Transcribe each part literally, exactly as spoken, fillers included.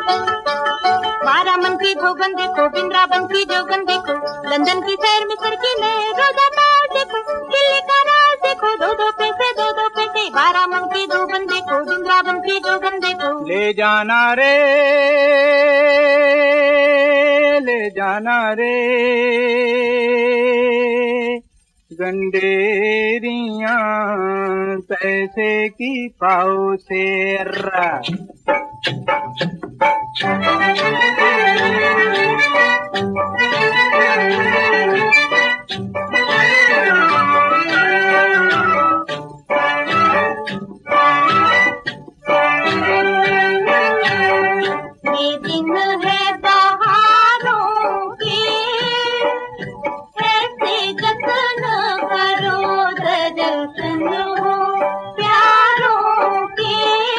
बारामन की धोबन देखो, वृंदावन की जोगन देखो, लंदन की सैर मिस्र की नए रोजाना देखो, दिल्ली का राज देखो, दो दो पैसे दो दो पैसे। बारामन की धोबन देखो, वृंदावन की जोगन देखो। ले जाना रे ले जाना रे गंडेरियां पैसे की पाव सेरा। ये दिन है बहारों के, ऐसे जतन करो दर्शन हो प्यारों के,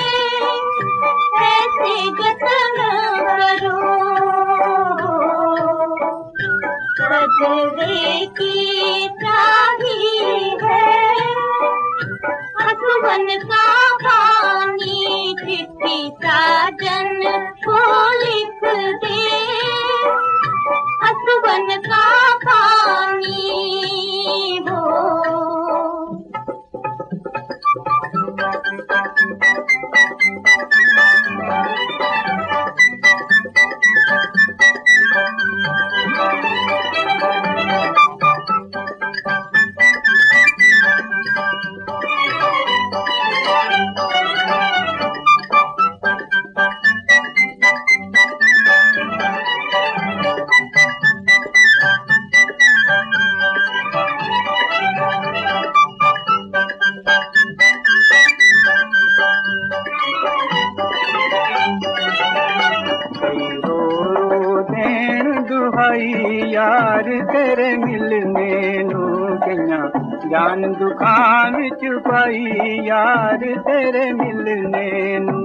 ऐसे जतन करो। सजरे की चाही है हसवन का पानी, चिट्ठी साजन को लिख दे, हसवन का पानी हो। यार तेरे मिलने नू कइयां जान दुखां विच पाई, यार तेरे मिलने नू।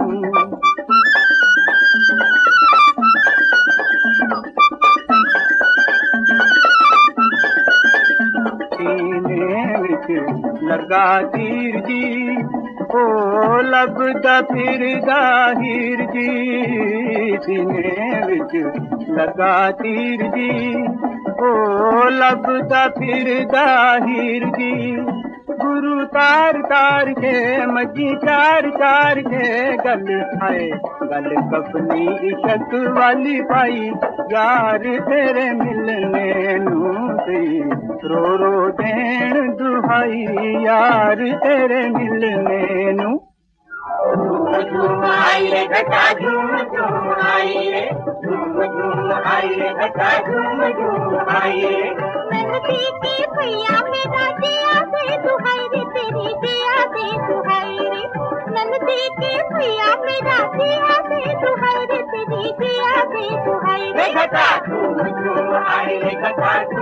सीने विच लगा तीर जी, ओ लभदा फिरदा हीर जी, सीने विच लगा तीर जी, ओ लभदा फिरदा हीर जी। गुरु तार तार के मजी चार चार के गल आए, गल कपनी इशक वाली पाई, यार तेरे मिलने नू सी रो रो देन दुहाई, यार तेरे मिलने नू। झूम झूम आई रे घटा झूम झूम आई रे, झूम झूम आई रे घटा झूम झूम आई रे। नंदी की भैया मेरा दिया दे दुहाई रे, तेरी दिया दे दुहाई रे। नंदी की भैया मेरा दिया दे दुहाई रे, तेरी दिया दे दुहाई रे। घटा झूम झूम आई रे घटा।